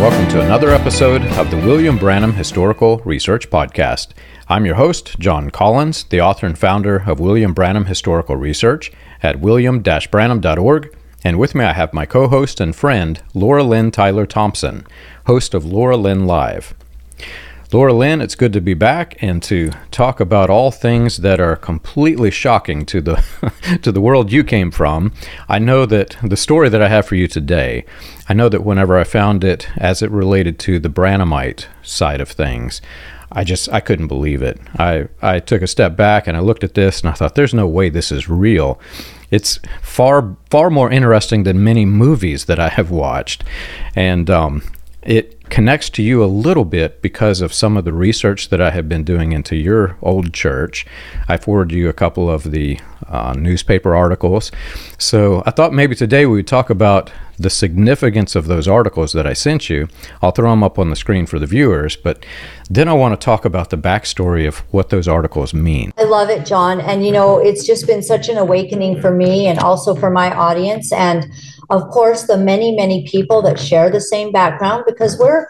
welcome to another episode of the William Branham Historical Research Podcast. I'm your host, John Collins, the author and founder of William Branham Historical Research at william-branham.org, and with me I have my co-host and friend, Laura Lynn Tyler Thompson, host of Laura Lynn Live. Laura Lynn, it's good to be back and to talk about all things that are completely shocking to the to the world you came from. I know that the story that I have for you today, I know that whenever I found it as it related to the Branhamite side of things, I couldn't believe it. I took a step back and I looked at this and I thought, there's no way this is real. It's far more interesting than many movies that I have watched. And it connects to you a little bit because of some of the research that I have been doing into your old church. I forwarded you a couple of the newspaper articles. So I thought maybe today we would talk about the significance of those articles that I sent you. I'll throw them up on the screen for the viewers, but then I want to talk about the backstory of what those articles mean. I love it, John. And, it's just been such an awakening for me and also for my audience. And of course, the many people that share the same background, because we're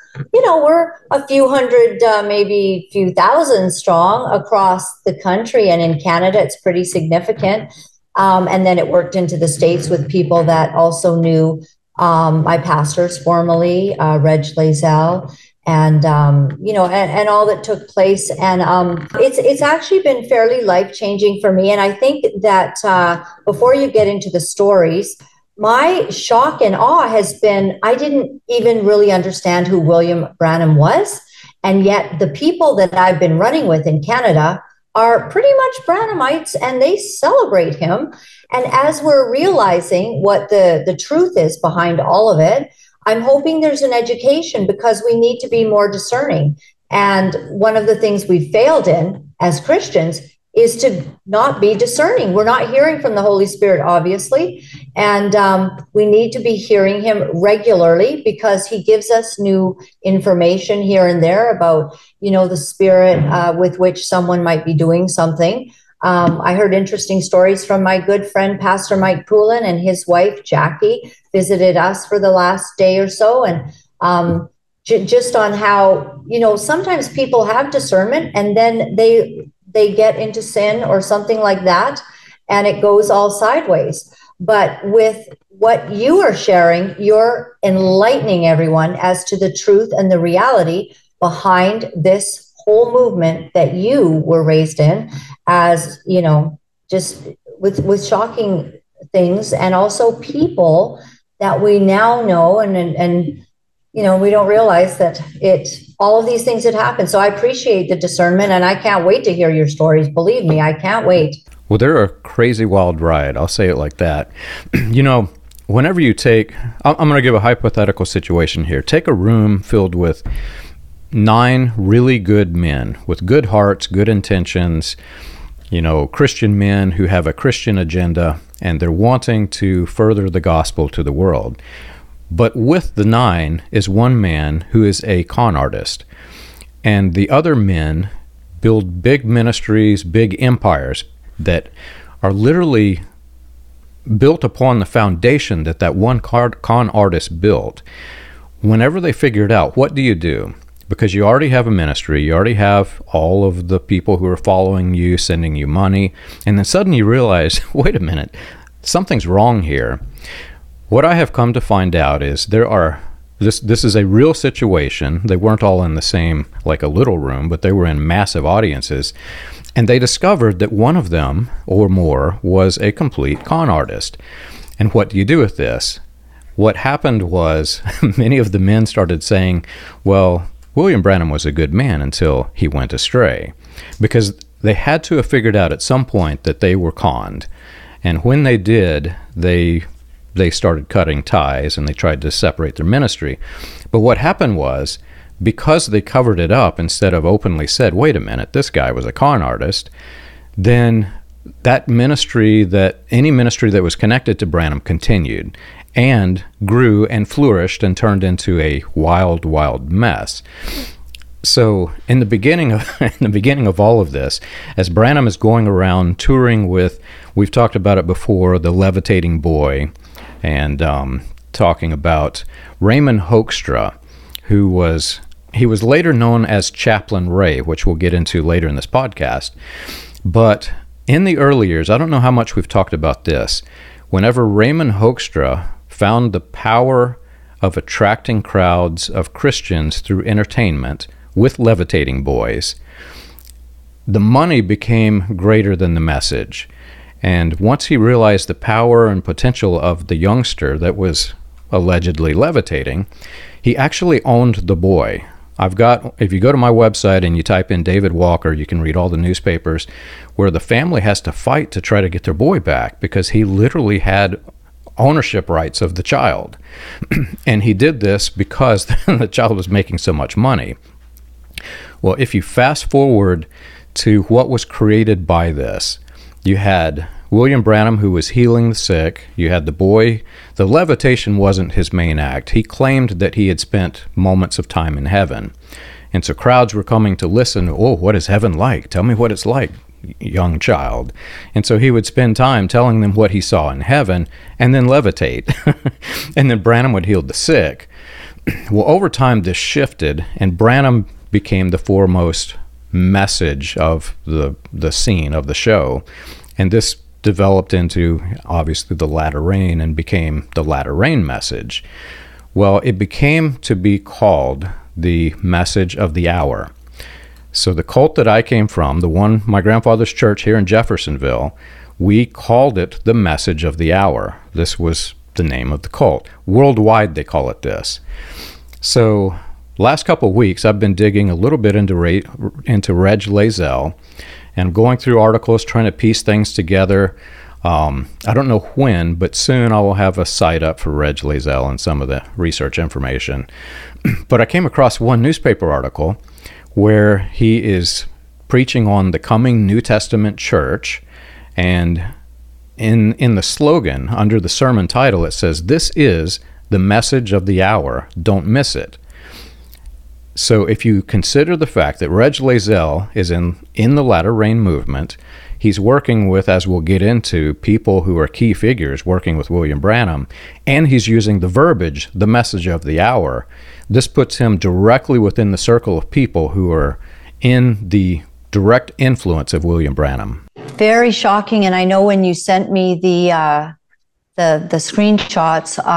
a few hundred, maybe few thousand strong across the country. And in Canada, it's pretty significant. And then it worked into the States with people that also knew my pastors formerly, Reg Lazell, and all that took place. And it's actually been fairly life-changing for me. And I think that before you get into the stories, my shock and awe has been, I didn't even really understand who William Branham was. And yet the people that I've been running with in Canada are pretty much Branhamites, and they celebrate him. And as we're realizing what the truth is behind all of it, I'm hoping there's an education, because we need to be more discerning. And one of the things we failed in as Christians is to not be discerning. We're not hearing from the Holy Spirit, obviously, and we need to be hearing him regularly, because he gives us new information here and there about, the spirit with which someone might be doing something. I heard interesting stories from my good friend, Pastor Mike Poulin, and his wife, Jackie, visited us for the last day or so. And just on how, sometimes people have discernment and then they get into sin or something like that, and it goes all sideways. But with what you are sharing, you're enlightening everyone as to the truth and the reality behind this whole movement that you were raised in, as, just with shocking things, and also people that we now know and we don't realize that all of these things had happened. So I appreciate the discernment, and I can't wait to hear your stories. Believe me, I can't wait. Well, they're a crazy wild ride. I'll say it like that. Whenever you I'm going to give a hypothetical situation here. Take a room filled with 9 really good men with good hearts, good intentions, Christian men who have a Christian agenda, and they're wanting to further the gospel to the world. But with the 9 is one man who is a con artist. And the other men build big ministries, big empires that are literally built upon the foundation that one con artist built. Whenever they figured out, what do you do? Because you already have a ministry, you already have all of the people who are following you, sending you money, and then suddenly you realize, wait a minute, something's wrong here. What I have come to find out is this is a real situation. They weren't all in the same, like a little room, but they were in massive audiences. And they discovered that one of them, or more, was a complete con artist. And what do you do with this? What happened was many of the men started saying, well, William Branham was a good man until he went astray. Because they had to have figured out at some point that they were conned. And when they did, they started cutting ties and they tried to separate their ministry. But what happened was, because they covered it up instead of openly said, wait a minute, this guy was a con artist, then that ministry, any ministry that was connected to Branham continued and grew and flourished and turned into a wild mess. So in the beginning of all of this, as Branham is going around touring with, we've talked about it before, the Levitating Boy, and talking about Raymond Hoekstra, he was later known as Chaplain Ray, which we'll get into later in this podcast. But in the early years, I don't know how much we've talked about this, whenever Raymond Hoekstra found the power of attracting crowds of Christians through entertainment with levitating boys, the money became greater than the message. And once he realized the power and potential of the youngster that was allegedly levitating, he actually owned the boy. If you go to my website and you type in David Walker, you can read all the newspapers where the family has to fight to try to get their boy back because he literally had ownership rights of the child. And he did this because the child was making so much money. Well, if you fast forward to what was created by this, you had William Branham, who was healing the sick. You had the boy. The levitation wasn't his main act. He claimed that he had spent moments of time in heaven. And so crowds were coming to listen. Oh, what is heaven like? Tell me what it's like, young child. And so he would spend time telling them what he saw in heaven and then levitate. And then Branham would heal the sick. Well, over time, this shifted, and Branham became the foremost message of the scene of the show. And this developed into, obviously, the latter rain and became the latter rain message. Well, it became to be called the message of the hour. So the cult that I came from, the one, my grandfather's church here in Jeffersonville, we called it the message of the hour. This was the name of the cult. Worldwide, they call it this. So last couple of weeks, I've been digging a little bit into Reg Lazell, and going through articles, trying to piece things together. I don't know when, but soon I will have a site up for Reg Lazell and some of the research information. But I came across one newspaper article where he is preaching on the coming New Testament church, and in the slogan, under the sermon title, it says, "This is the message of the hour. Don't miss it." So if you consider the fact that Reg Lazell is in the latter rain movement, he's working with, as we'll get into, people who are key figures working with William Branham, and he's using the verbiage, the message of the hour. This puts him directly within the circle of people who are in the direct influence of William Branham. Very shocking. And I know when you sent me the screenshots,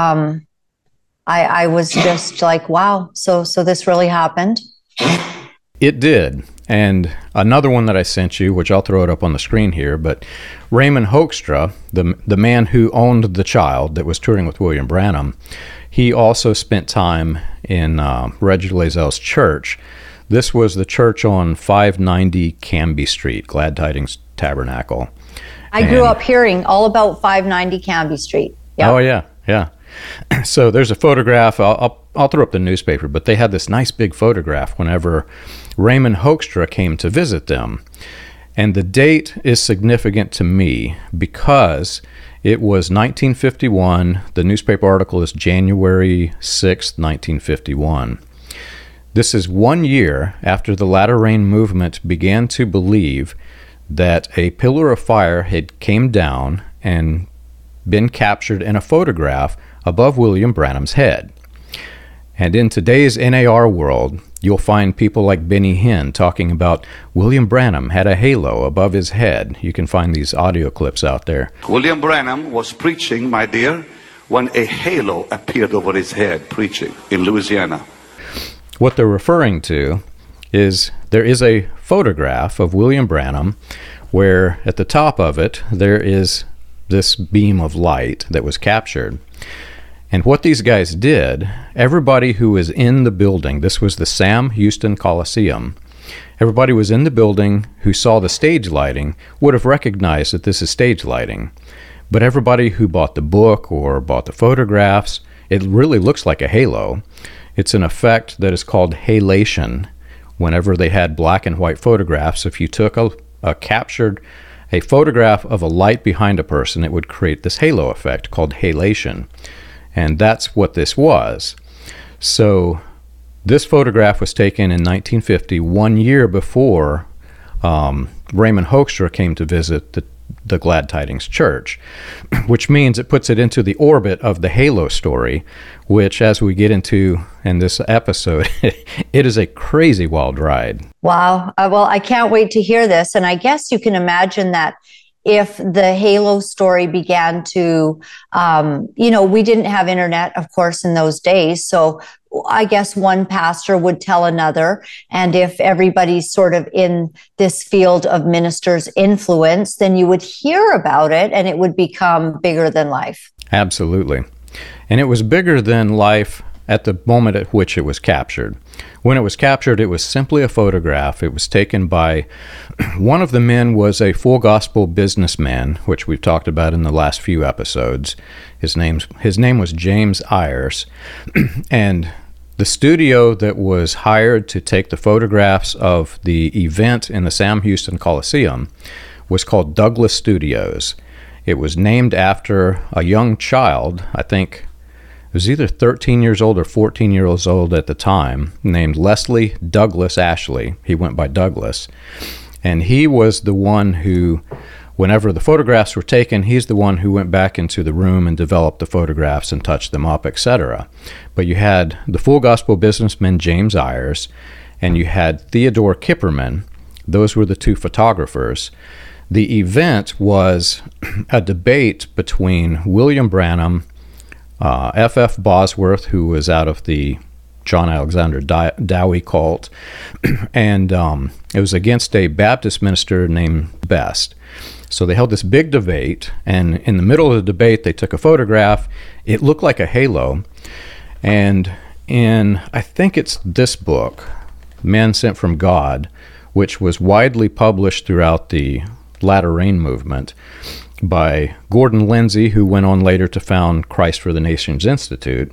I was just like, wow, so this really happened? It did. And another one that I sent you, which I'll throw it up on the screen here, but Raymond Hoekstra, the man who owned the child that was touring with William Branham, he also spent time in Reg Lazell's church. This was the church on 590 Canby Street, Glad Tidings Tabernacle. I grew up hearing all about 590 Canby Street. Yep. Oh, yeah, yeah. So there's a photograph. I'll throw up the newspaper, but they had this nice big photograph whenever Raymond Hoekstra came to visit them. And the date is significant to me because it was 1951. The newspaper article is January 6th, 1951. This is 1 year after the latter rain movement began to believe that a pillar of fire had came down and been captured in a photograph above William Branham's head. And in today's NAR world, you'll find people like Benny Hinn talking about William Branham had a halo above his head. You can find these audio clips out there. William Branham was preaching, my dear, when a halo appeared over his head, preaching in Louisiana. What they're referring to is there is a photograph of William Branham where at the top of it there is this beam of light that was captured. And what these guys did, everybody who was in the building, this was the Sam Houston Coliseum, everybody was in the building who saw the stage lighting would have recognized that this is stage lighting. But everybody who bought the book or bought the photographs, it really looks like a halo. It's an effect that is called halation. Whenever they had black and white photographs, if you took a photograph of a light behind a person, it would create this halo effect called halation. And that's what this was. So this photograph was taken in 1950, 1 year before Raymond Hoekstra came to visit the Glad Tidings Church, which means it puts it into the orbit of the Halo story, which, as we get into in this episode, it is a crazy wild ride. Wow. Well, I can't wait to hear this. And I guess you can imagine that if the Halo story began to, we didn't have internet, of course, in those days. So I guess one pastor would tell another. And if everybody's sort of in this field of ministers' influence, then you would hear about it and it would become bigger than life. Absolutely. And it was bigger than life at the moment at which it was captured. When it was captured, it was simply a photograph. It was taken by one of the men was a full gospel businessman, which we've talked about in the last few episodes. His name was James Ayers. And the studio that was hired to take the photographs of the event in the Sam Houston Coliseum was called Douglas Studios. It was named after a young child, I think it was either 13 years old or 14 years old at the time, named Leslie Douglas Ashley. He went by Douglas. And he was the one who, whenever the photographs were taken, he's the one who went back into the room and developed the photographs and touched them up, etc. But you had the full gospel businessman James Ayers, and you had Theodore Kipperman. Those were the two photographers. The event was a debate between William Branham, F.F. Bosworth, who was out of the John Alexander Dowie cult, and it was against a Baptist minister named Best. So they held this big debate, and in the middle of the debate, they took a photograph. It looked like a halo, and in, I think it's this book, Men Sent from God, which was widely published throughout the Latter Rain movement, by Gordon Lindsay, who went on later to found Christ for the Nations Institute.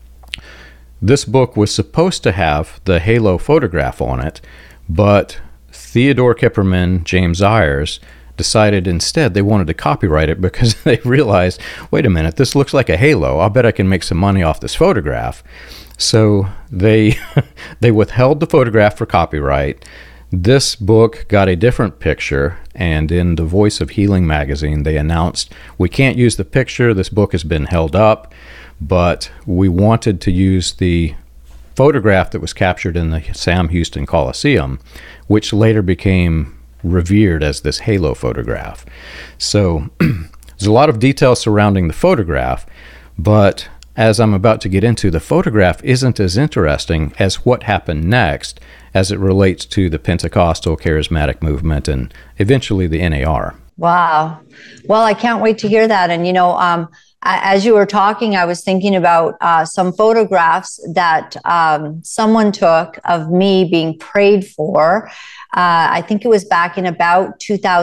This book was supposed to have the halo photograph on it, but Theodore Kipperman, James Ayers, decided instead they wanted to copyright it because they realized, wait a minute, this looks like a halo. I bet I can make some money off this photograph. So they withheld the photograph for copyright. This book got a different picture, and in the Voice of Healing magazine, they announced, we can't use the picture, this book has been held up, but we wanted to use the photograph that was captured in the Sam Houston Coliseum, which later became revered as this halo photograph. So there's a lot of detail surrounding the photograph, but as I'm about to get into, the photograph isn't as interesting as what happened next as it relates to the Pentecostal charismatic movement and eventually the NAR. Wow. Well, I can't wait to hear that. And, as you were talking, I was thinking about some photographs that someone took of me being prayed for. I think it was back in about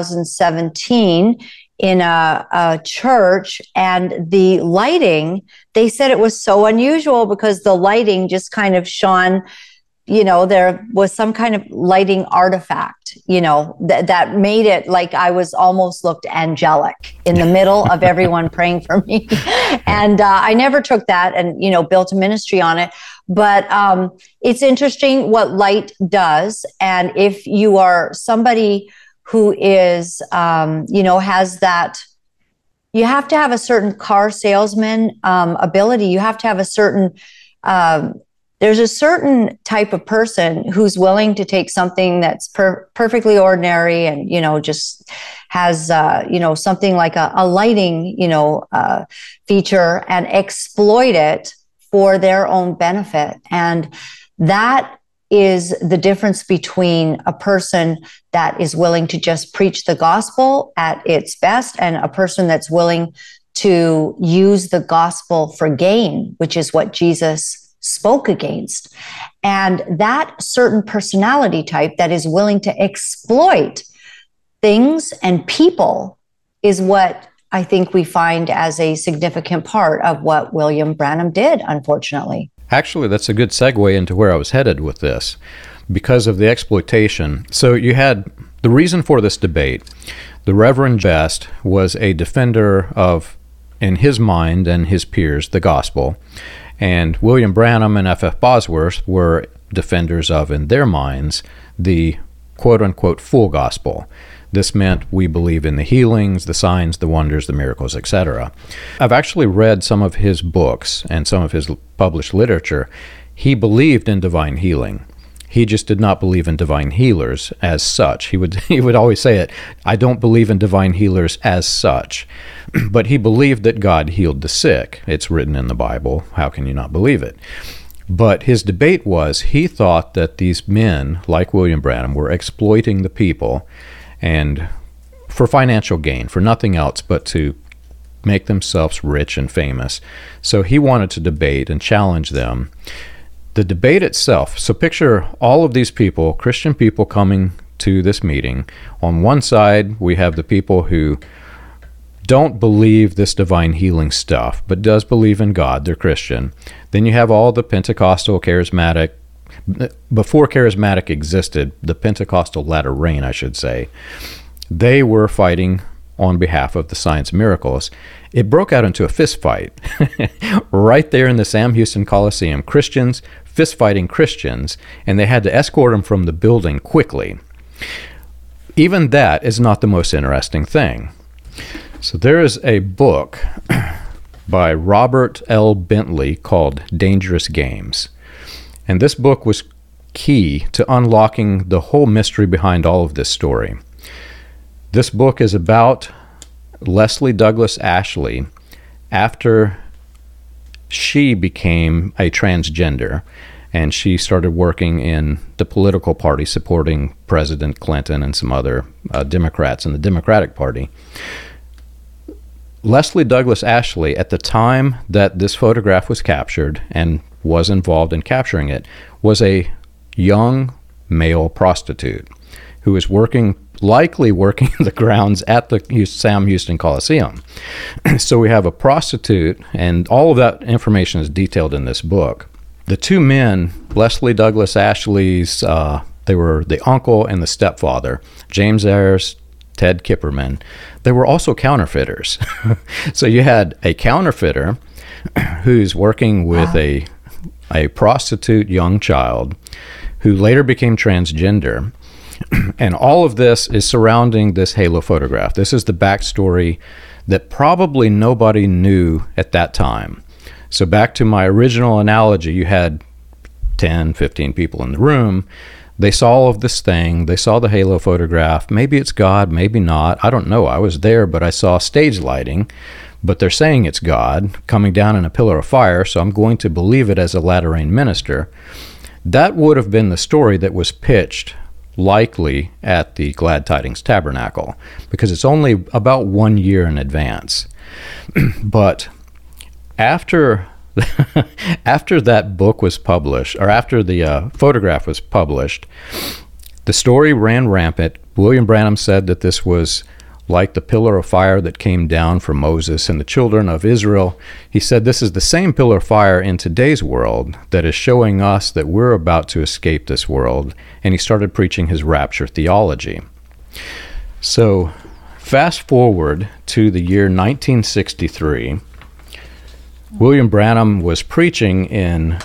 2017 in a church, and the lighting, they said it was so unusual because the lighting just kind of shone, there was some kind of lighting artifact, that made it like I was almost looked angelic in the middle of everyone praying for me. And I never took that and, built a ministry on it. But it's interesting what light does. And if you are somebody who is, has that, you have to have a certain car salesman ability. You have to have a certain, there's a certain type of person who's willing to take something that's perfectly ordinary and, just has, something like a lighting, feature and exploit it for their own benefit. And that is the difference between a person that is willing to just preach the gospel at its best and a person that's willing to use the gospel for gain, which is what Jesus spoke against. And that certain personality type that is willing to exploit things and people is what I think we find as a significant part of what William Branham did, unfortunately. Actually, that's a good segue into where I was headed with this, because of the exploitation. So you had the reason for this debate. The Reverend Best was a defender of, in his mind and his peers, the gospel. And William Branham and F.F. Bosworth were defenders of, in their minds, the quote-unquote full gospel. This meant we believe in the healings, the signs, the wonders, the miracles, etc. I've actually read some of his books and some of his published literature. He believed in divine healing. He just did not believe in divine healers as such. He would always say it, I don't believe in divine healers as such. But he believed that God healed the sick. It's written in the Bible. How can you not believe it? But his debate was, he thought that these men, like William Branham, were exploiting the people and for financial gain, for nothing else but to make themselves rich and famous. So he wanted to debate and challenge them. The debate itself, so picture all of these people, Christian people coming to this meeting. On one side, we have the people who don't believe this divine healing stuff, but does believe in God. They're Christian. Then you have all the Pentecostal, charismatic, before charismatic existed, the Pentecostal latter rain, I should say. They were fighting on behalf of the science miracles. It broke out into a fist fight right there in the Sam Houston Coliseum. Christians fist fighting Christians, and they had to escort them from the building quickly. Even that is not the most interesting thing. So there is a book by Robert L. Bentley called Dangerous Games. And this book was key to unlocking the whole mystery behind all of this story. This book is about Leslie Douglas Ashley after she became a transgender, and she started working in the political party supporting President Clinton and some other Democrats in the Democratic Party. Leslie Douglas Ashley, at the time that this photograph was captured and was involved in capturing it, was a young male prostitute who was likely working the grounds at the Sam Houston Coliseum. So we have a prostitute, and all of that information is detailed in this book. The two men, Leslie Douglas Ashley's, they were the uncle and the stepfather, James Ayers, Ted Kipperman. They were also counterfeiters. So you had a counterfeiter who's working with a prostitute young child who later became transgender. And all of this is surrounding this halo photograph. This is the backstory that probably nobody knew at that time. So back to my original analogy, you had 10, 15 people in the room. They saw all of this thing. They saw the halo photograph. Maybe it's God, maybe not. I don't know. I was there, but I saw stage lighting. But they're saying it's God coming down in a pillar of fire, so I'm going to believe it as a latter-rain minister. That would have been the story that was pitched likely at the Glad Tidings Tabernacle, because it's only about 1 year in advance. But after that book was published, or after the photograph was published, the story ran rampant. William Branham said that this was like the pillar of fire that came down from Moses and the children of Israel. He said this is the same pillar of fire in today's world that is showing us that we're about to escape this world. And he started preaching his rapture theology. So fast forward to the year 1963. William Branham was preaching in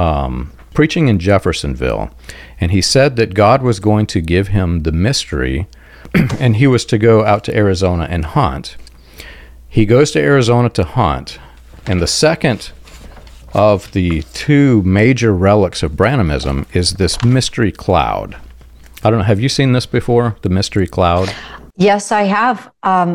Jeffersonville, and he said that God was going to give him the mystery, and he was to go out to Arizona and hunt. He goes to Arizona to hunt, and the second of the two major relics of Branhamism is this mystery cloud. I don't know, have you seen this before, the mystery cloud? Yes, I have.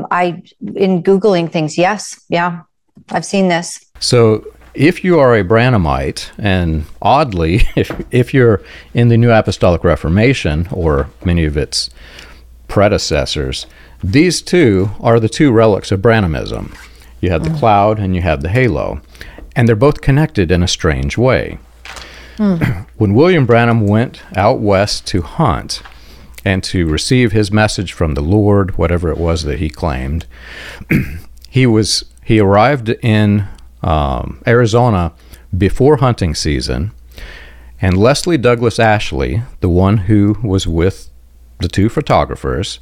In Googling things, yes. Yeah, I've seen this. So if you are a Branhamite, and oddly, if you're in the New Apostolic Reformation or many of its predecessors, these two are the two relics of Branhamism. You have the cloud and you have the halo, and they're both connected in a strange way. When William Branham went out west to hunt and to receive his message from the Lord, whatever it was that he claimed, he arrived in Arizona before hunting season, and Leslie Douglas Ashley, the one who was with the two photographers,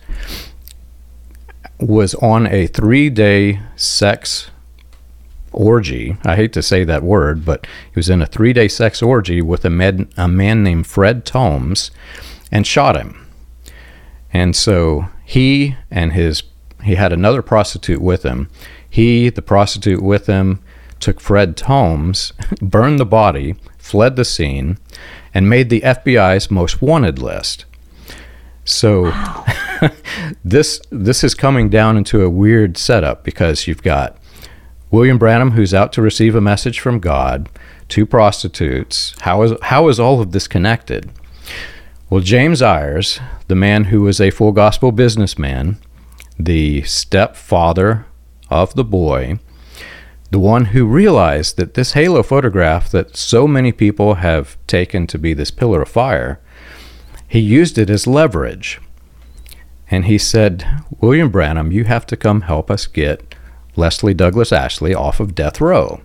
was on a 3-day sex orgy. I hate to say that word, but he was in a 3-day sex orgy with a man named Fred Tomes, and shot him. And so he had another prostitute with him. The prostitute with him, took Fred Tomes, burned the body, fled the scene, and made the FBI's most wanted list. So wow. this is coming down into a weird setup, because you've got William Branham, who's out to receive a message from God, two prostitutes. How is all of this connected? Well, James Ayers, the man who was a full gospel businessman, the stepfather of the boy, the one who realized that this halo photograph that so many people have taken to be this pillar of fire, he used it as leverage. And he said, William Branham, you have to come help us get Leslie Douglas Ashley off of death row.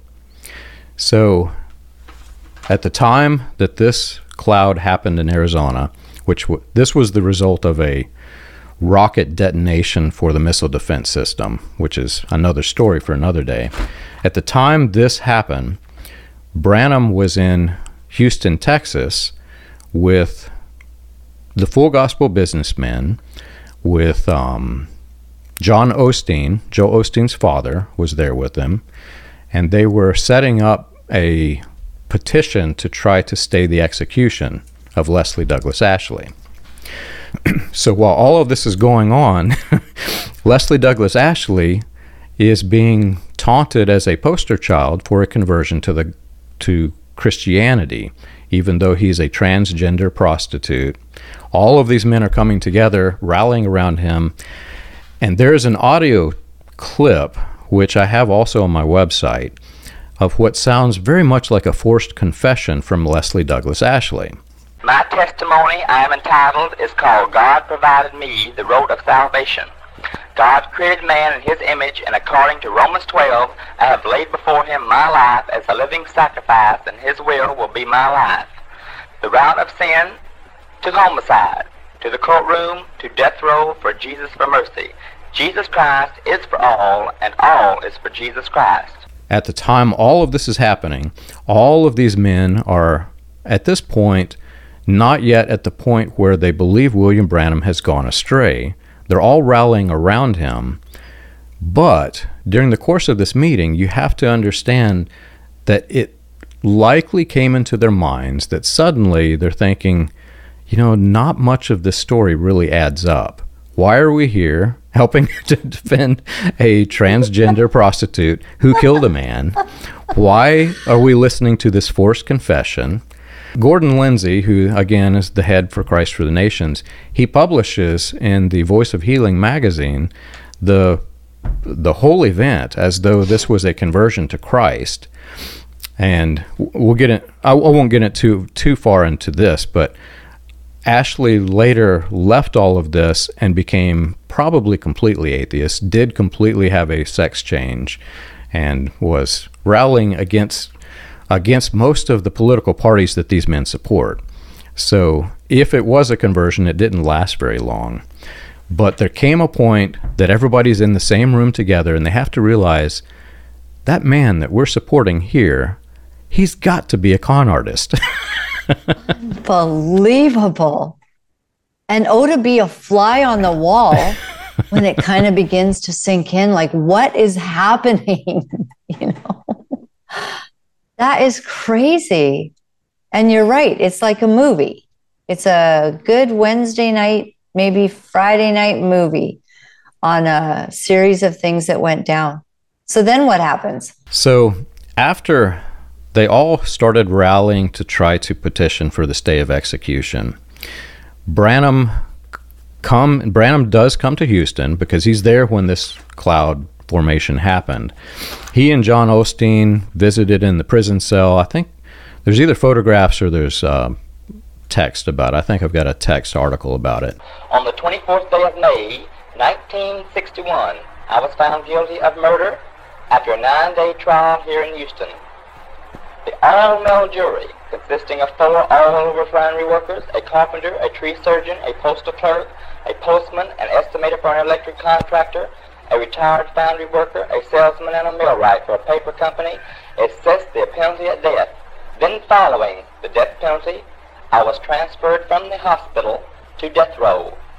So at the time that this cloud happened in Arizona, this was the result of a rocket detonation for the missile defense system, which is another story for another day. At the time this happened, Branham was in Houston, Texas, with the full gospel businessmen, with John Osteen. Joe Osteen's father was there with them, and they were setting up a petition to try to stay the execution of Leslie Douglas Ashley. So while all of this is going on, Leslie Douglas Ashley is being taunted as a poster child for a conversion to Christianity, even though he's a transgender prostitute. All of these men are coming together, rallying around him, and there's an audio clip, which I have also on my website, of what sounds very much like a forced confession from Leslie Douglas Ashley. My testimony I am entitled is called God Provided Me the Road of Salvation. God created man in his image, and according to Romans 12, I have laid before him my life as a living sacrifice, and his will be my life. The route of sin to homicide, to the courtroom, to death row for Jesus for mercy. Jesus Christ is for all, and all is for Jesus Christ. At the time all of this is happening, all of these men are, at this point, not yet at the point where they believe William Branham has gone astray. They're all rallying around him. But during the course of this meeting, you have to understand that it likely came into their minds that suddenly they're thinking, not much of this story really adds up. Why are we here helping to defend a transgender prostitute who killed a man? Why are we listening to this forced confession? Gordon Lindsay, who again is the head for Christ for the Nations, he publishes in the Voice of Healing magazine the whole event as though this was a conversion to Christ. And we'll get it. I won't get into too far into this, but Ashley later left all of this and became probably completely atheist, did completely have a sex change, and was rallying against most of the political parties that these men support. So if it was a conversion, it didn't last very long. But there came a point that everybody's in the same room together, and they have to realize that man that we're supporting here, he's got to be a con artist. Unbelievable. And to be a fly on the wall when it kind of begins to sink in, like, what is happening? That is crazy. And you're right. It's like a movie. It's a good Wednesday night, maybe Friday night movie on a series of things that went down. So then what happens? So after they all started rallying to try to petition for the stay of execution, Branham does come to Houston because he's there when this cloud formation happened. He and John Osteen visited in the prison cell. I think there's either photographs or there's text about it. I think I've got a text article about it. On the 24th day of May, 1961, I was found guilty of murder after a 9-day trial here in Houston. The all-male jury, consisting of 4 oil refinery workers, a carpenter, a tree surgeon, a postal clerk, a postman, an estimator for an electric contractor, a retired foundry worker, a salesman, and a millwright for a paper company, assessed the penalty at death. Then following the death penalty, I was transferred from the hospital to death row.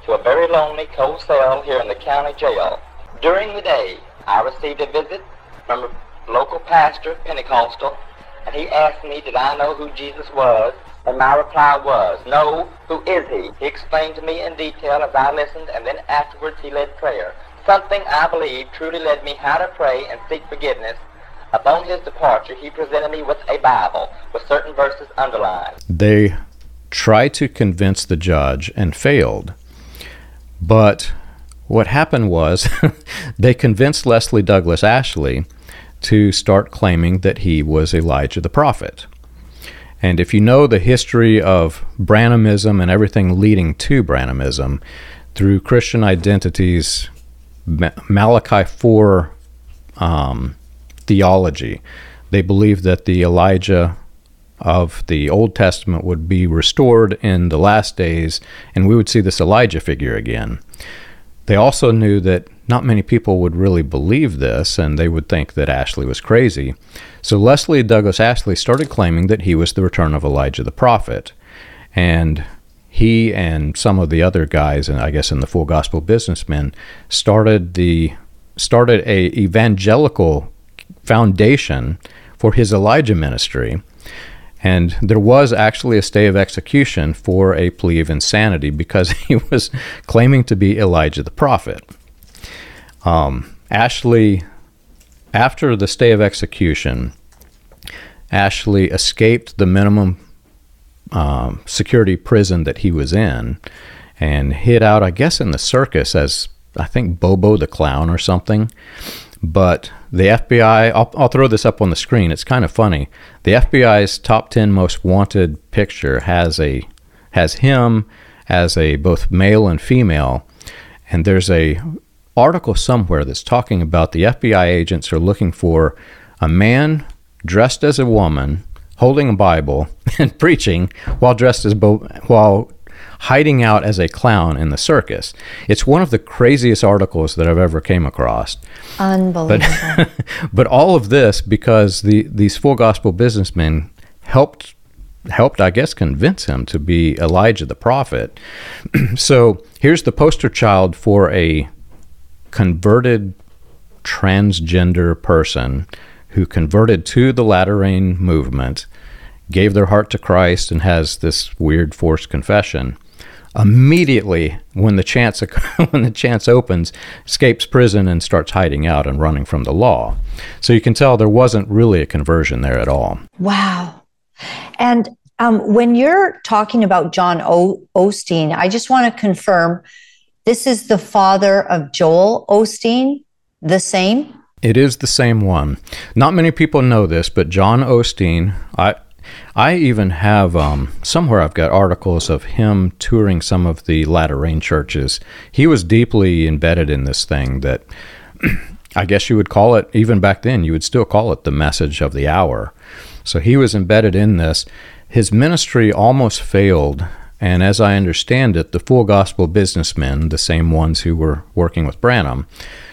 to a very lonely, cold cell here in the county jail. During the day, I received a visit from a local pastor, Pentecostal, and he asked me, did I know who Jesus was? And my reply was, no, who is he? He explained to me in detail as I listened, and then afterwards he led prayer. Something I believe truly led me how to pray and seek forgiveness. Upon his departure, he presented me with a Bible with certain verses underlined. They tried to convince the judge and failed. But what happened was they convinced Leslie Douglas Ashley to start claiming that he was Elijah the prophet. And if you know the history of Branhamism and everything leading to Branhamism, through Christian Identity's Malachi 4 theology, they believed that the Elijah of the Old Testament would be restored in the last days, and we would see this Elijah figure again. They also knew that not many people would really believe this, and they would think that Ashley was crazy. So Leslie Douglas Ashley started claiming that he was the return of Elijah the prophet. And he and some of the other guys, and I guess in the Full Gospel Businessmen, started a evangelical foundation for his Elijah ministry. And there was actually a stay of execution for a plea of insanity because he was claiming to be Elijah the prophet. Ashley, after the stay of execution, Ashley escaped the minimum security prison that he was in and hid out, I guess, in the circus as, I think, Bobo the Clown or something. But the FBI, I'll throw this up on the screen. It's kind of funny. The FBI's top 10 most wanted picture has him as a both male and female. And there's a article somewhere that's talking about the FBI agents are looking for a man dressed as a woman, holding a Bible and preaching while while hiding out as a clown in the circus. It's one of the craziest articles that I've ever came across. Unbelievable. But all of this because these Full Gospel Businessmen helped, I guess, convince him to be Elijah the prophet. So here's the poster child for a converted transgender person who converted to the Latter-rain movement, gave their heart to Christ, and has this weird forced confession. Immediately, when the chance opens, escapes prison and starts hiding out and running from the law. So you can tell there wasn't really a conversion there at all. Wow. And when you're talking about John Osteen, I just want to confirm, this is the father of Joel Osteen, the same? It is the same one. Not many people know this, but John Osteen, I even have, somewhere I've got articles of him touring some of the Latter-rain churches. He was deeply embedded in this thing that I guess you would call it, even back then, you would still call it the message of the hour. So he was embedded in this. His ministry almost failed, and as I understand it, the Full Gospel Businessmen, the same ones who were working with Branham,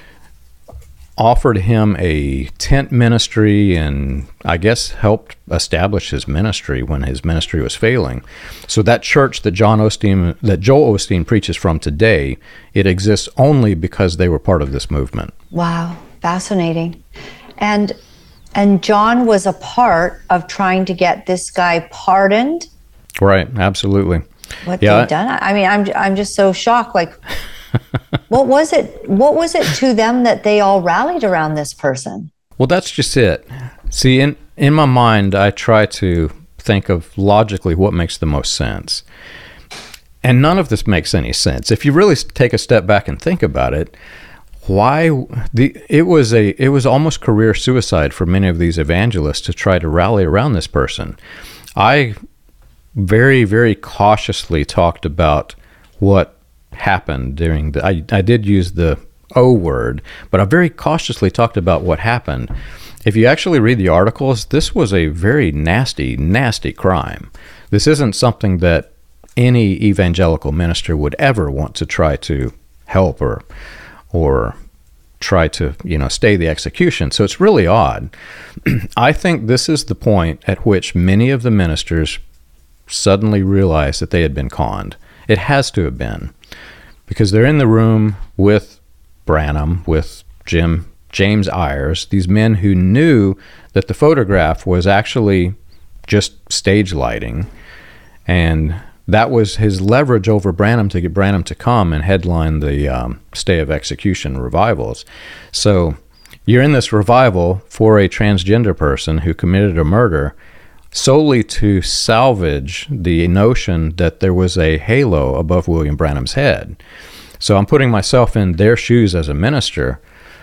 offered him a tent ministry and I guess helped establish his ministry when his ministry was failing. So that church that Joel Osteen preaches from today, it exists only because they were part of this movement. Wow, fascinating. And John was a part of trying to get this guy pardoned. Right, absolutely. What they've done. I mean, I'm just so shocked. Like, what was it to them that they all rallied around this person? Well, that's just it. See, in my mind, I try to think of logically what makes the most sense. And none of this makes any sense. If you really take a step back and think about it, it was almost career suicide for many of these evangelists to try to rally around this person. I very, very cautiously talked about what happened during I did use the O word, but I very cautiously talked about what happened. If you actually read the articles, this was a very nasty, nasty crime. This isn't something that any evangelical minister would ever want to try to help or try to, stay the execution. So it's really odd. I think this is the point at which many of the ministers suddenly realized that they had been conned. It has to have been. because they're in the room with Branham, with James Ayers, these men who knew that the photograph was actually just stage lighting, and that was his leverage over Branham to get Branham to come and headline the Stay of Execution revivals. So you're in this revival for a transgender person who committed a murder solely to salvage the notion that there was a halo above William Branham's head. So I'm putting myself in their shoes as a minister.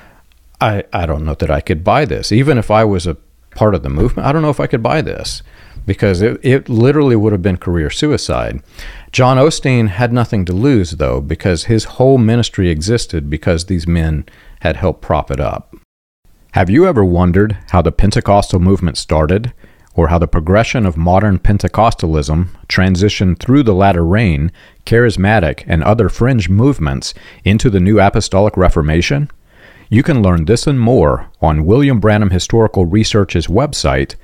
I don't know that I could buy this. Even if I was a part of the movement, I don't know if I could buy this, because it literally would have been career suicide. John Osteen had nothing to lose, though, because his whole ministry existed because these men had helped prop it up. Have you ever wondered how the Pentecostal movement started, or how the progression of modern Pentecostalism transitioned through the latter rain, charismatic, and other fringe movements into the New Apostolic Reformation? You can learn this and more on William Branham Historical Research's website,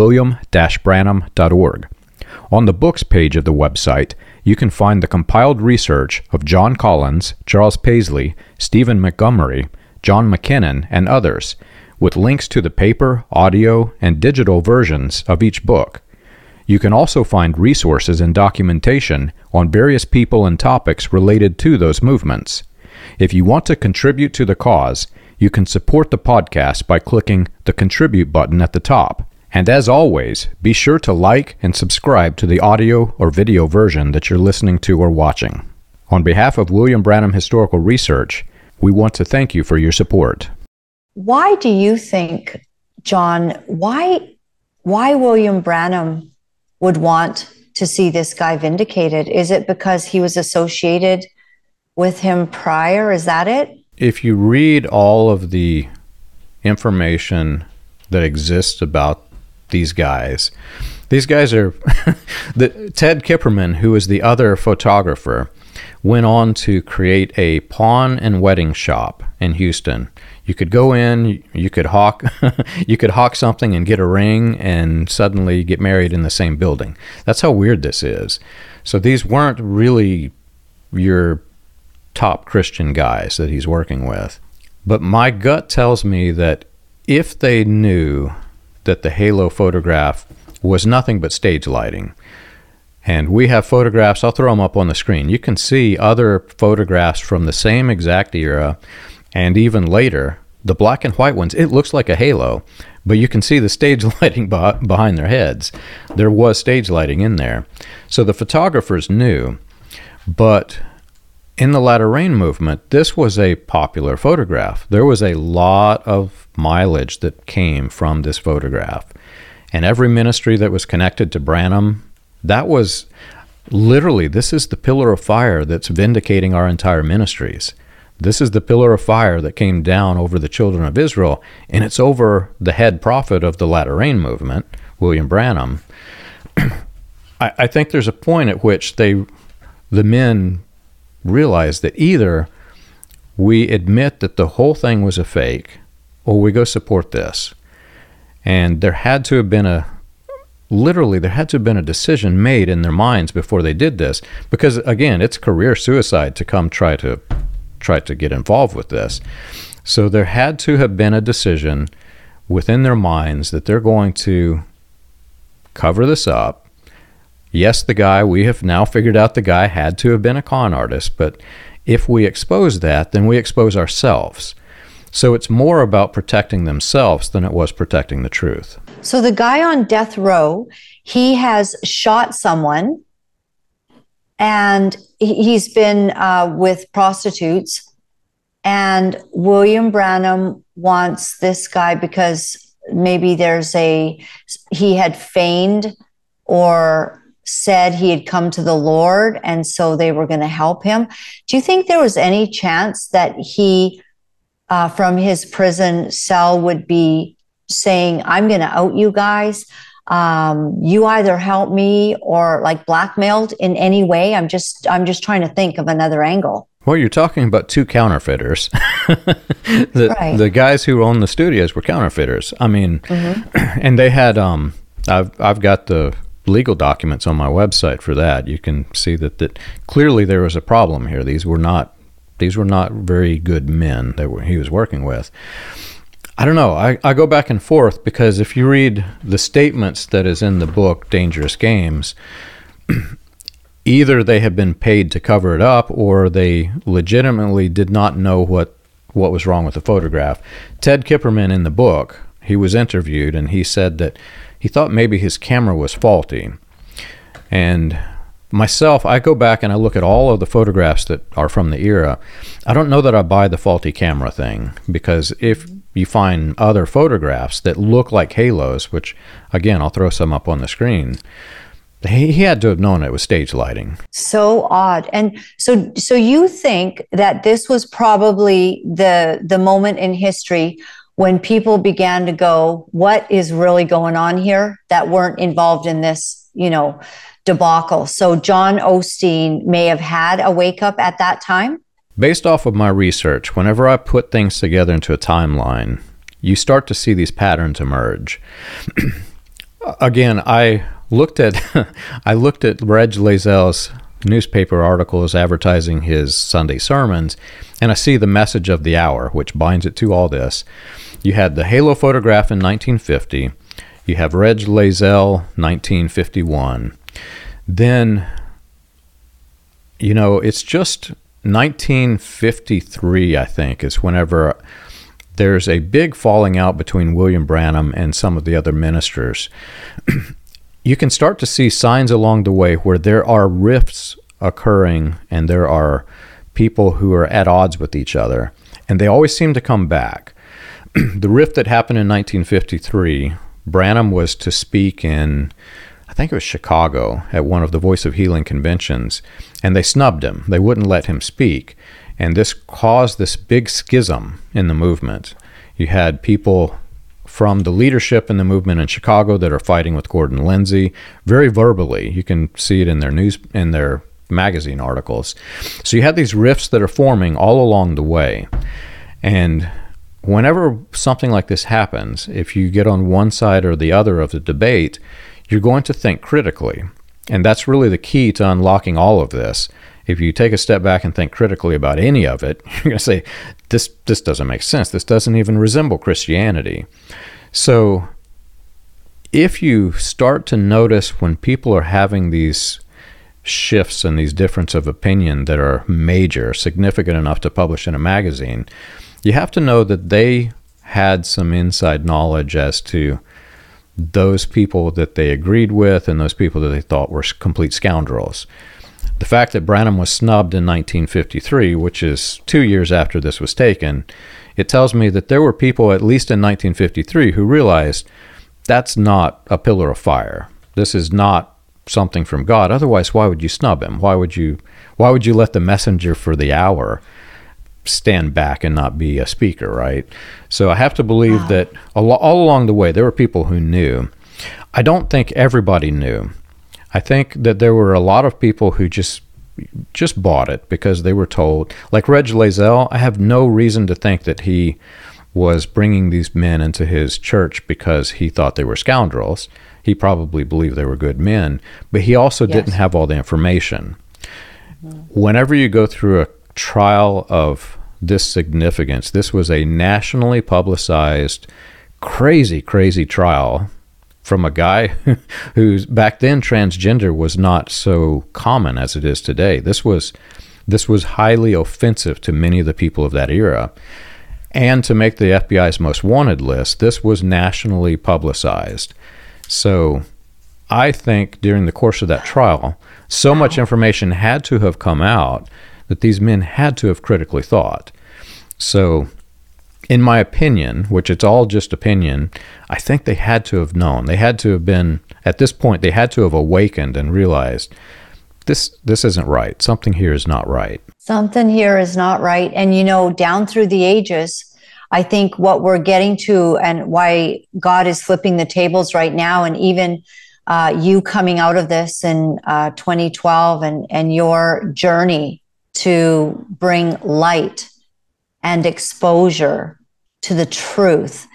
william-branham.org. On the books page of the website, you can find the compiled research of John Collins, Charles Paisley, Stephen Montgomery, John McKinnon, and others, with links to the paper, audio, and digital versions of each book. You can also find resources and documentation on various people and topics related to those movements. If you want to contribute to the cause, you can support the podcast by clicking the Contribute button at the top. And as always, be sure to like and subscribe to the audio or video version that you're listening to or watching. On behalf of William Branham Historical Research, we want to thank you for your support. Why do you think, John, why William Branham would want to see this guy vindicated? Is it because he was associated with him prior? Is that it? If you read all of the information that exists about these guys are Ted Kipperman, who is the other photographer, went on to create a pawn and wedding shop in Houston. You could go in, you could hawk something and get a ring and suddenly get married in the same building. That's how weird this is. So these weren't really your top Christian guys that he's working with. But my gut tells me that if they knew that the halo photograph was nothing but stage lighting, and we have photographs, I'll throw them up on the screen. You can see other photographs from the same exact era and even later. The black and white ones, it looks like a halo, but you can see the stage lighting behind their heads. There was stage lighting in there. So the photographers knew, but in the Latter Rain movement, this was a popular photograph. There was a lot of mileage that came from this photograph. And every ministry that was connected to Branham, that was literally, this is the pillar of fire that's vindicating our entire ministries. This is the pillar of fire that came down over the children of Israel, and it's over the head prophet of the Latter Rain movement, William Branham. I think there's a point at which the men realize that either we admit that the whole thing was a fake, or we go support this. And there had to have been a decision made in their minds before they did this, because again, it's career suicide to come try to get involved with this. So there had to have been a decision within their minds that they're going to cover this up. Yes, we have now figured out the guy had to have been a con artist, but if we expose that, then we expose ourselves. So it's more about protecting themselves than it was protecting the truth. So the guy on death row, he has shot someone, and he's been with prostitutes, and William Branham wants this guy because maybe he had feigned or said he had come to the Lord, and so they were going to help him. Do you think there was any chance that he, from his prison cell, would be saying, I'm going to out you guys? You either help me or like blackmailed in any way? I'm just trying to think of another angle. Well, you're talking about two counterfeiters. The guys who owned the studios were counterfeiters. I mean, and they had, I've got the legal documents on my website for that. You can see that clearly there was a problem here. These were not These were not very good men that he was working with. I don't know. I go back and forth because if you read the statements that is in the book, Dangerous Games, either they have been paid to cover it up or they legitimately did not know what was wrong with the photograph. Ted Kipperman in the book, he was interviewed and he said that he thought maybe his camera was faulty. And myself, I go back and I look at all of the photographs that are from the era. I don't know that I buy the faulty camera thing, because if you find other photographs that look like halos, which again, I'll throw some up on the screen, he had to have known it was stage lighting. So odd. And so you think that this was probably the moment in history when people began to go, what is really going on here, that weren't involved in this, debacle. So John Osteen may have had a wake up at that time? Based off of my research, whenever I put things together into a timeline, you start to see these patterns emerge. Again, I looked at Reg Lazel's newspaper articles advertising his Sunday sermons, and I see the message of the hour, which binds it to all this. You had the halo photograph in 1950. You have Reg Lazel, 1951. Then, it's just 1953, I think, is whenever there's a big falling out between William Branham and some of the other ministers. You can start to see signs along the way where there are rifts occurring and there are people who are at odds with each other, and they always seem to come back. The rift that happened in 1953, Branham was to speak in, I think it was Chicago, at one of the Voice of Healing conventions, and they snubbed him. They wouldn't let him speak, and this caused this big schism in the movement. You had people from the leadership in the movement in Chicago that are fighting with Gordon Lindsay, very verbally. You can see it in their magazine articles. So you had these rifts that are forming all along the way, and whenever something like this happens, if you get on one side or the other of the debate, you're going to think critically. And that's really the key to unlocking all of this. If you take a step back and think critically about any of it, you're going to say, this doesn't make sense. This doesn't even resemble Christianity. So if you start to notice when people are having these shifts and these differences of opinion that are major, significant enough to publish in a magazine, you have to know that they had some inside knowledge as to those people that they agreed with and those people that they thought were complete scoundrels. The fact that Branham was snubbed in 1953, which is 2 years after this was taken, it tells me that there were people, at least in 1953, who realized that's not a pillar of fire. This is not something from God. Otherwise, why would you snub him? Why would you let the messenger for the hour stand back and not be a speaker, right? So I have to believe that all along the way, there were people who knew. I don't think everybody knew. I think that there were a lot of people who just bought it because they were told. Like Reg Lazel, I have no reason to think that he was bringing these men into his church because he thought they were scoundrels. He probably believed they were good men, but he also didn't have all the information. Whenever you go through a trial of this significance, this was a nationally publicized, crazy trial from a guy who's back then transgender was not so common as it is today. This was highly offensive to many of the people of that era. And to make the FBI's most wanted list, this was nationally publicized. So I think during the course of that trial, so much information had to have come out that these men had to have critically thought. So in my opinion, which it's all just opinion, I think they had to have known. They had to have been, at this point, they had to have awakened and realized this isn't right. Something here is not right. Something here is not right. And, down through the ages, I think what we're getting to and why God is flipping the tables right now, and even you coming out of this in 2012 and your journey to bring light and exposure to the truth.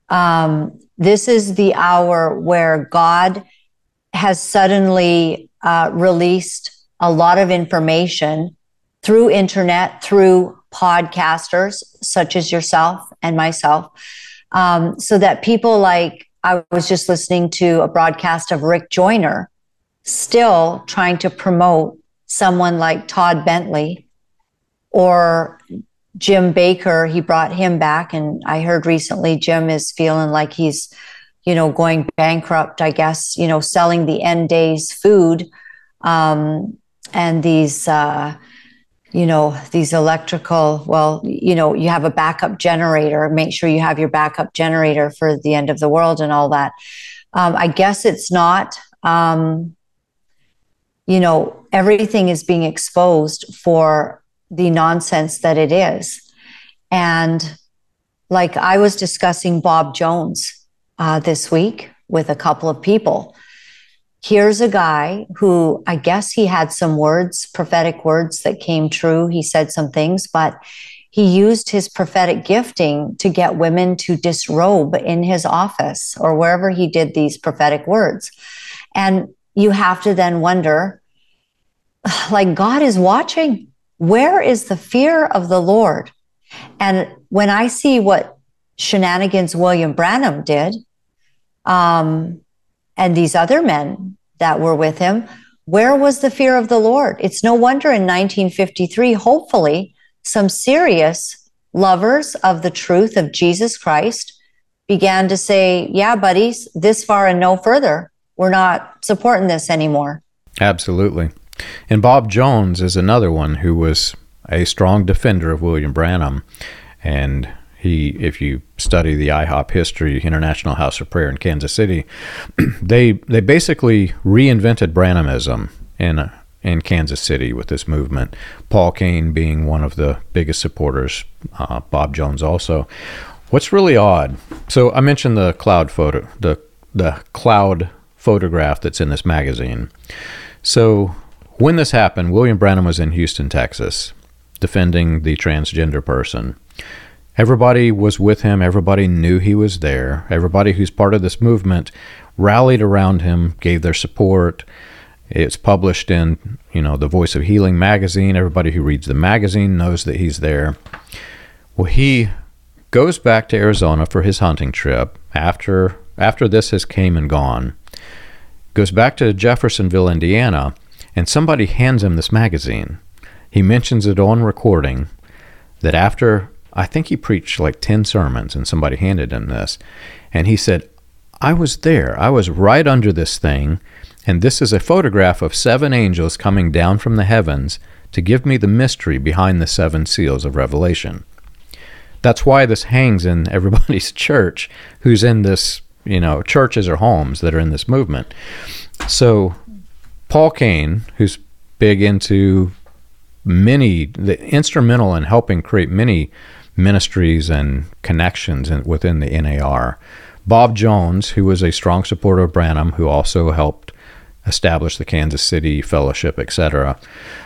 This is the hour where God has suddenly released a lot of information through internet, through podcasters such as yourself and myself, so that people like, I was just listening to a broadcast of Rick Joyner still trying to promote someone like Todd Bentley or Jim Baker. He brought him back, and I heard recently Jim is feeling like he's, going bankrupt, I guess, selling the end days food, and these electrical, you have a backup generator. Make sure you have your backup generator for the end of the world and all that. I guess it's not, everything is being exposed for the nonsense that it is. And like I was discussing Bob Jones this week with a couple of people. Here's a guy who, I guess he had some words, prophetic words that came true. He said some things, but he used his prophetic gifting to get women to disrobe in his office or wherever he did these prophetic words. And you have to then wonder, like, God is watching. Where is the fear of the Lord? And when I see what shenanigans William Branham did, and these other men that were with him, where was the fear of the Lord? It's no wonder in 1953, hopefully, some serious lovers of the truth of Jesus Christ began to say, yeah, buddies, this far and no further. We're not supporting this anymore. Absolutely. And Bob Jones is another one who was a strong defender of William Branham. And he, if you study the IHOP history, International House of Prayer in Kansas City, they basically reinvented Branhamism in Kansas City with this movement. Paul Cain being one of the biggest supporters, Bob Jones also. What's really odd, so I mentioned the cloud photo, the cloud photograph that's in this magazine. So when this happened, William Branham was in Houston, Texas, defending the transgender person. Everybody was with him. Everybody knew he was there. Everybody who's part of this movement rallied around him, gave their support. It's published in, the Voice of Healing magazine. Everybody who reads the magazine knows that he's there. Well, he goes back to Arizona for his hunting trip after this has came and gone. Goes back to Jeffersonville, Indiana, and somebody hands him this magazine. He mentions it on recording that after, I think he preached like 10 sermons, and somebody handed him this. And he said, I was there. I was right under this thing, and this is a photograph of 7 angels coming down from the heavens to give me the mystery behind the 7 seals of Revelation. That's why this hangs in everybody's church who's in this, churches or homes that are in this movement. So Paul Cain, who's big into instrumental in helping create many ministries and connections within the NAR. Bob Jones, who was a strong supporter of Branham, who also helped establish the Kansas City Fellowship, etc.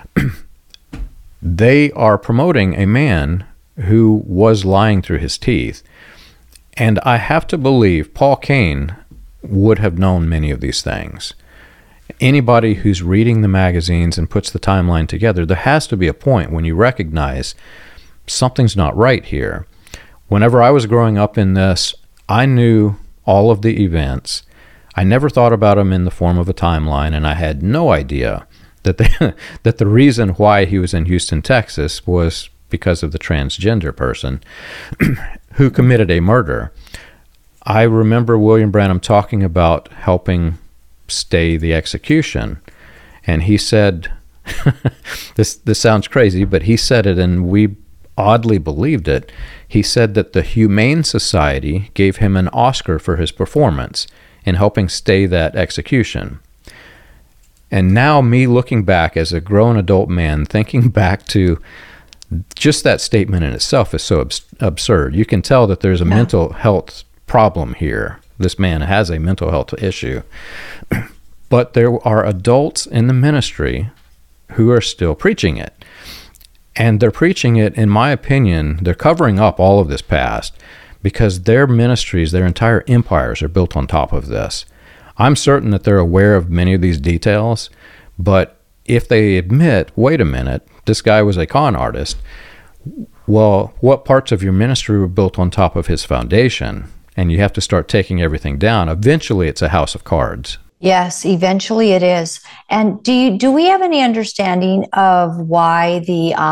They are promoting a man who was lying through his teeth. And I have to believe Paul Cain would have known many of these things. Anybody who's reading the magazines and puts the timeline together, there has to be a point when you recognize something's not right here. Whenever I was growing up in this, I knew all of the events. I never thought about them in the form of a timeline, and I had no idea that the reason why he was in Houston, Texas was because of the transgender person who committed a murder. I remember William Branham talking about helping stay the execution, and he said, this sounds crazy, but he said it, and we oddly believed it. He said that the Humane Society gave him an Oscar for his performance in helping stay that execution. And now me looking back as a grown adult man, thinking back to just that statement in itself is so absurd. You can tell that there's a mental health problem here. This man has a mental health issue. But there are adults in the ministry who are still preaching it. And they're preaching it, in my opinion, they're covering up all of this past because their ministries, their entire empires are built on top of this. I'm certain that they're aware of many of these details, but if they admit, wait a minute, this guy was a con artist, Well, what parts of your ministry were built on top of his foundation? And you have to start taking everything down. Eventually, it's a house of cards. Yes, eventually it is. And do we have any understanding of why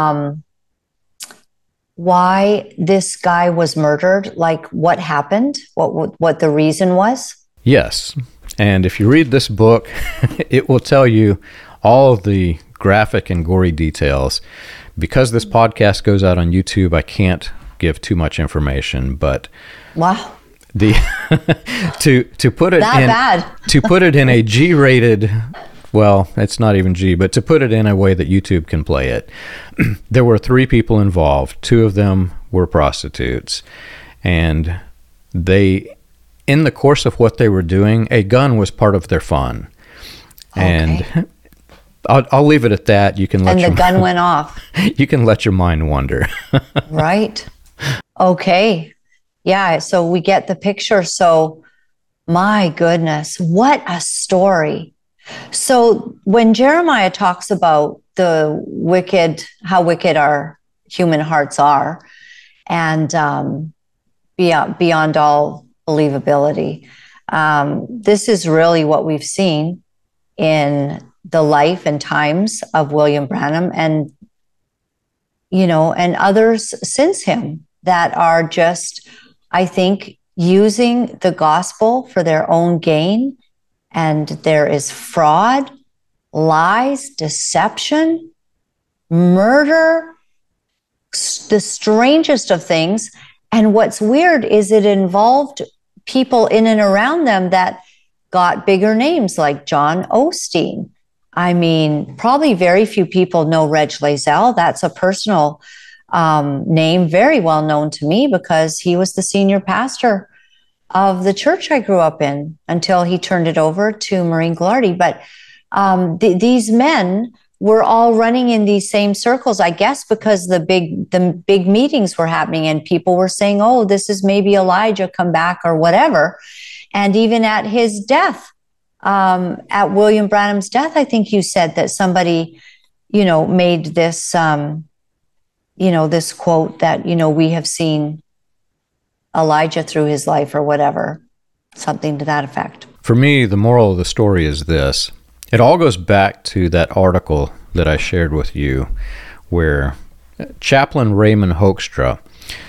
why this guy was murdered? Like what happened? What the reason was? Yes. And if you read this book, it will tell you all of the graphic and gory details. Because this podcast goes out on YouTube, I can't give too much information, but wow. The to put it that in bad. To put it in a G-rated, well, it's not even G, but to put it in a way that YouTube can play it. There were 3 people involved. 2 of them were prostitutes, and they, in the course of what they were doing, a gun was part of their fun. Okay. And I'll leave it at that. You can let and the gun went off. You can let your mind wander. Right. Okay. Yeah. So we get the picture. So my goodness, what a story. So when Jeremiah talks about the wicked, how wicked our human hearts are, and beyond all believability, this is really what we've seen in the life and times of William Branham and, and others since him that are just, I think, using the gospel for their own gain. And there is fraud, lies, deception, murder, the strangest of things. And what's weird is it involved people in and around them that got bigger names like John Osteen. I mean, probably very few people know Reg Lazell. That's a personal name, very well known to me because he was the senior pastor of the church I grew up in until he turned it over to Maureen Ghilardi. But these men were all running in these same circles, I guess, because the big meetings were happening and people were saying, oh, this is maybe Elijah come back or whatever. And even at his death, at William Branham's death, I think you said that somebody, made this, this quote that, we have seen Elijah through his life or whatever, something to that effect. For me, the moral of the story is this. It all goes back to that article that I shared with you where Chaplain Raymond Hoekstra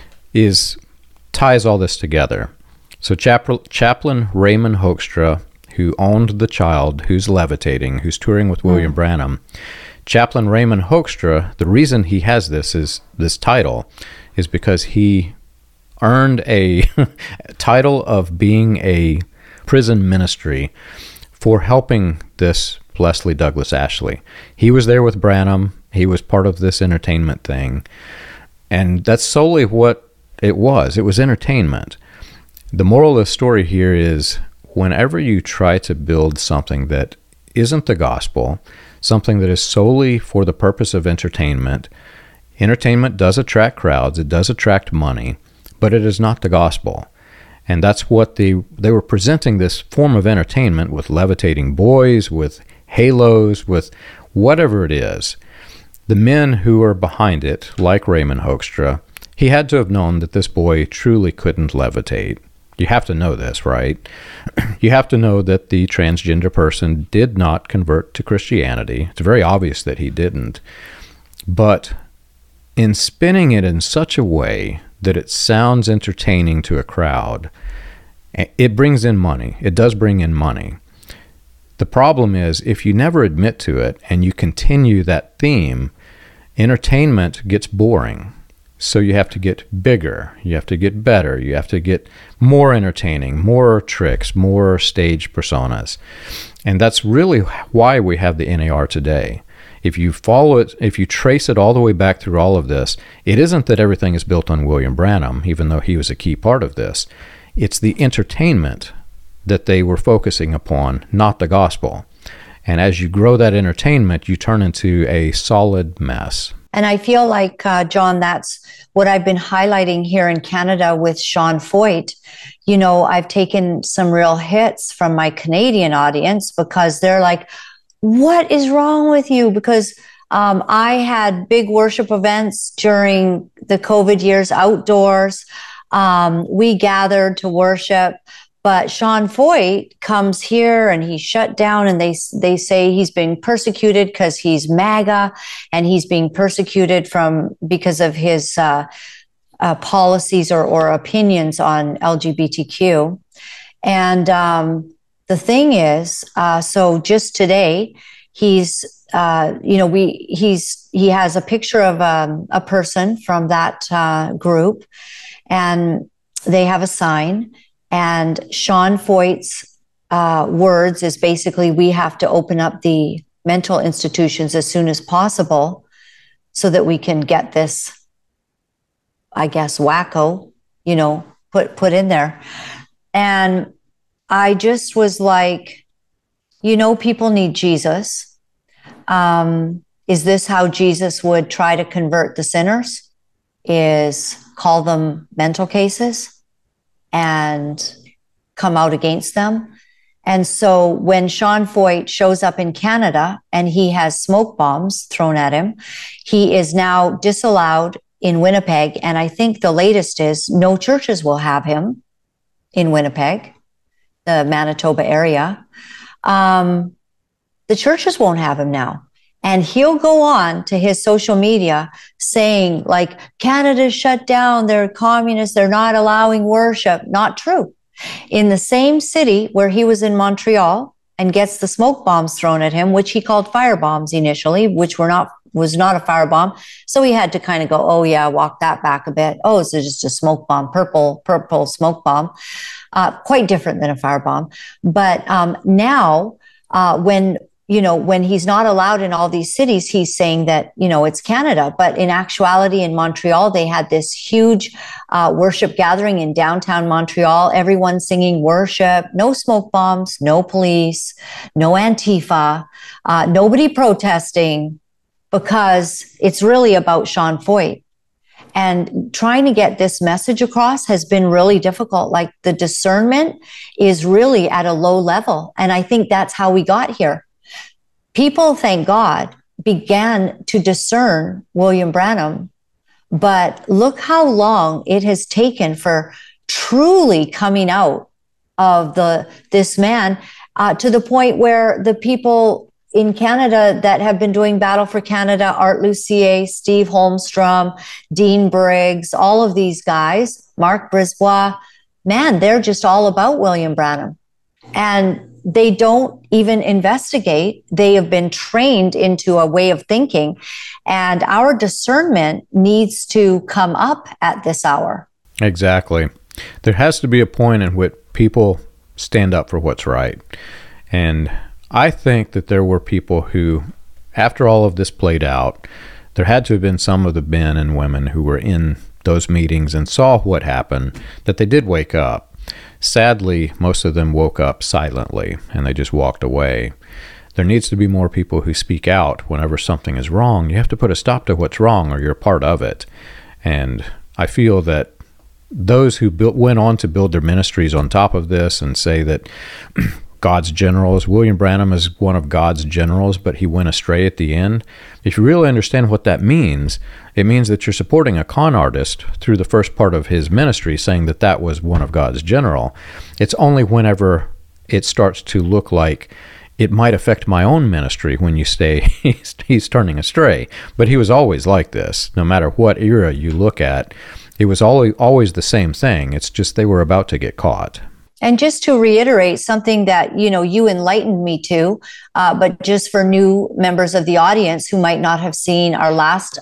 ties all this together. So Chaplain Raymond Hoekstra, who owned the child who's levitating, who's touring with William Branham, Chaplain Raymond Hoekstra, the reason he has this title is because he earned a title of being a prison ministry for helping this Leslie Douglas Ashley. He was there with Branham. He was part of this entertainment thing. And that's solely what it was. It was entertainment. The moral of the story here is whenever you try to build something that isn't the gospel, something that is solely for the purpose of entertainment, entertainment does attract crowds, it does attract money, but it is not the gospel. And that's what they were presenting, this form of entertainment with levitating boys, with halos, with whatever it is. The men who are behind it, like Raymond Hoekstra, he had to have known that this boy truly couldn't levitate. You have to know this, right? You have to know that the transgender person did not convert to Christianity. It's very obvious that he didn't. But in spinning it in such a way that it sounds entertaining to a crowd, it brings in money. It does bring in money. The problem is if you never admit to it and you continue that theme, entertainment gets boring. So you have to get bigger, you have to get better, you have to get more entertaining, more tricks, more stage personas. And that's really why we have the NAR today. If you follow it, if you trace it all the way back through all of this, it isn't that everything is built on William Branham, even though he was a key part of this. It's the entertainment that they were focusing upon, not the gospel. And as you grow that entertainment, you turn into a solid mess. And I feel like, John, that's what I've been highlighting here in Canada with Sean Foyt. You know, I've taken some real hits from my Canadian audience because they're like, what is wrong with you? Because I had big worship events during the COVID years outdoors. We gathered to worship. But Sean Feucht comes here and he's shut down, and they say he's being persecuted because he's MAGA, and he's being persecuted because of his policies or opinions on LGBTQ. And the thing is, so just today, he has a picture of a person from that group, and they have a sign. And Sean Feucht's words is basically, we have to open up the mental institutions as soon as possible so that we can get this, I guess, wacko, put in there. And I just was like, people need Jesus. Is this how Jesus would try to convert the sinners? Is call them mental cases and come out against them? And so when Sean Feucht shows up in Canada and he has smoke bombs thrown at him, he is now disallowed in Winnipeg. And I think the latest is no churches will have him in Winnipeg, the Manitoba area. The churches won't have him now. And he'll go on to his social media saying, like, Canada's shut down, they're communists, they're not allowing worship. Not true. In the same city where he was in Montreal and gets the smoke bombs thrown at him, which he called fire bombs initially, which was not a firebomb. So he had to kind of go, oh yeah, walk that back a bit. Oh, it's just a smoke bomb, purple smoke bomb. Quite different than a firebomb. But now when he's not allowed in all these cities, he's saying that, it's Canada. But in actuality, in Montreal, they had this huge worship gathering in downtown Montreal, everyone singing worship, no smoke bombs, no police, no Antifa, nobody protesting, because it's really about Sean Feucht. And trying to get this message across has been really difficult. Like, the discernment is really at a low level. And I think that's how we got here. People, thank God, began to discern William Branham, but look how long it has taken for truly coming out of this man, to the point where the people in Canada that have been doing Battle for Canada, Art Lucier, Steve Holmstrom, Dean Briggs, all of these guys, Mark Brisbois, man, they're just all about William Branham. And they don't even investigate. They have been trained into a way of thinking. And our discernment needs to come up at this hour. Exactly. There has to be a point in which people stand up for what's right. And I think that there were people who, after all of this played out, there had to have been some of the men and women who were in those meetings and saw what happened, that they did wake up. Sadly, most of them woke up silently and they just walked away. There needs to be more people who speak out whenever something is wrong. You have to put a stop to what's wrong, or you're part of it. And I feel that those who went on to build their ministries on top of this and say that God's generals, William Branham is one of God's generals, but he went astray at the end. If you really understand what that means, it means that you're supporting a con artist through the first part of his ministry, saying that that was one of God's general. It's only whenever it starts to look like it might affect my own ministry when you say he's turning astray. But he was always like this. No matter what era you look at, it was always the same thing. It's just they were about to get caught. And just to reiterate something that, you enlightened me to, but just for new members of the audience who might not have seen our last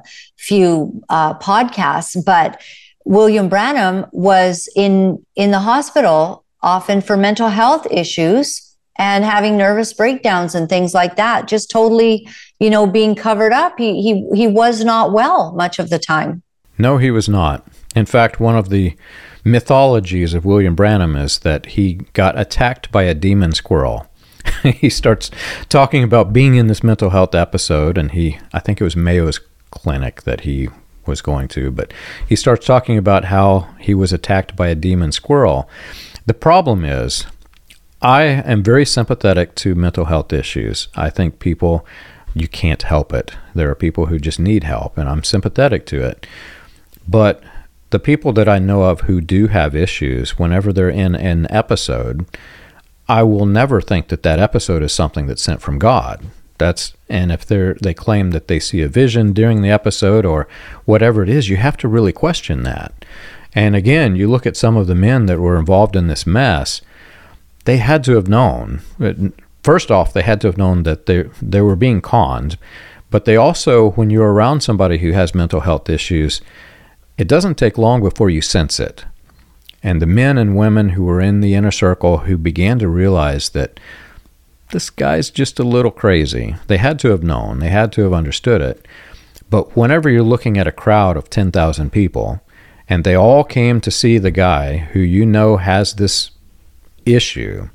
few podcasts, but William Branham was in the hospital often for mental health issues and having nervous breakdowns and things like that, just totally, being covered up. He was not well much of the time. No, he was not. In fact, one of the mythologies of William Branham is that he got attacked by a demon squirrel. He starts talking about being in this mental health episode, and I think it was Mayo's Clinic that he was going to, but he starts talking about how he was attacked by a demon squirrel. The problem is, I am very sympathetic to mental health issues. I think people you can't help it. There are people who just need help, and I'm sympathetic to it. But the people that I know of who do have issues, whenever they're in an episode, I will never think that that episode is something that's sent from God. And if they claim that they see a vision during the episode or whatever it is, you have to really question that. And again, you look at some of the men that were involved in this mess, they had to have known. First off, they had to have known that they were being conned. But they also, when you're around somebody who has mental health issues, it doesn't take long before you sense it. And the men and women who were in the inner circle who began to realize that this guy's just a little crazy, they had to have known, they had to have understood it. But whenever you're looking at a crowd of 10,000 people, and they all came to see the guy who you know has this issue,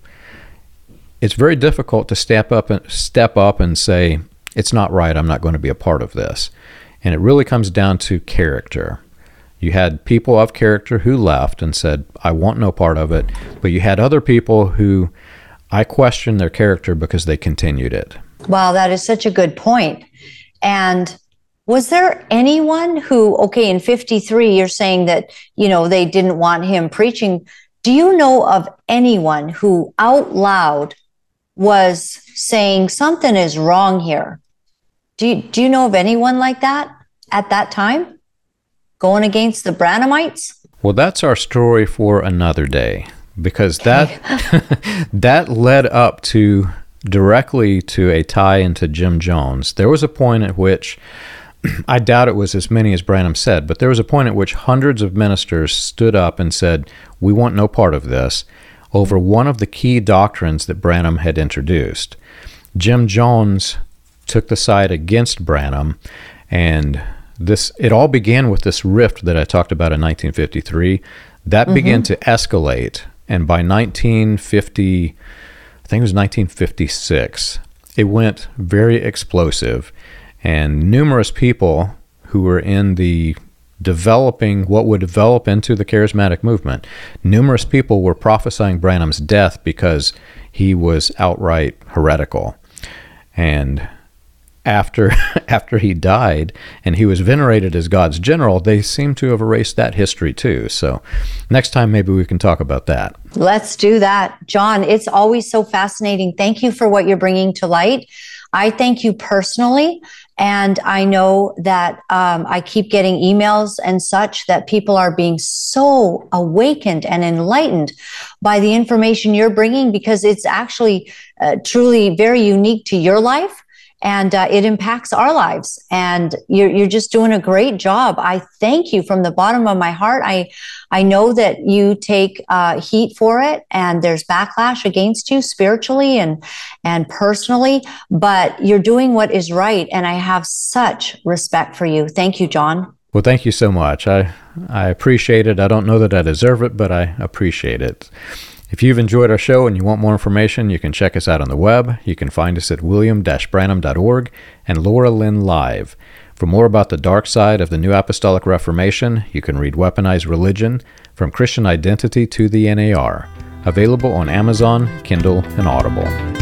it's very difficult to step up and say, it's not right, I'm not going to be a part of this. And it really comes down to character. You had people of character who left and said, I want no part of it. But you had other people who I question their character because they continued it. Wow, that is such a good point. And was there anyone who, okay, in 53, you're saying that, they didn't want him preaching. Do you know of anyone who out loud was saying something is wrong here? Do you know of anyone like that at that time? Going against the Branhamites? Well, that's our story for another day, because that led up directly to a tie into Jim Jones. There was a point at which, I doubt it was as many as Branham said, but there was a point at which hundreds of ministers stood up and said, we want no part of this, over one of the key doctrines that Branham had introduced. Jim Jones took the side against Branham, and it all began with this rift that I talked about in 1953. That began to escalate, and by 1950, I think it was 1956, it went very explosive, and numerous people who were in the what would develop into the charismatic movement, numerous people were prophesying Branham's death because he was outright heretical. And after he died and he was venerated as God's general, they seem to have erased that history too. So next time, maybe we can talk about that. Let's do that. John, it's always so fascinating. Thank you for what you're bringing to light. I thank you personally. And I know that I keep getting emails and such that people are being so awakened and enlightened by the information you're bringing, because it's actually truly very unique to your life. And it impacts our lives. And you're just doing a great job. I thank you from the bottom of my heart. I know that you take heat for it, and there's backlash against you spiritually and personally, but you're doing what is right. And I have such respect for you. Thank you, John. Well, thank you so much. I appreciate it. I don't know that I deserve it, but I appreciate it. If you've enjoyed our show and you want more information, you can check us out on the web. You can find us at william-branham.org and Laura Lynn Live. For more about the dark side of the New Apostolic Reformation, you can read Weaponized Religion, From Christian Identity to the NAR, available on Amazon, Kindle, and Audible.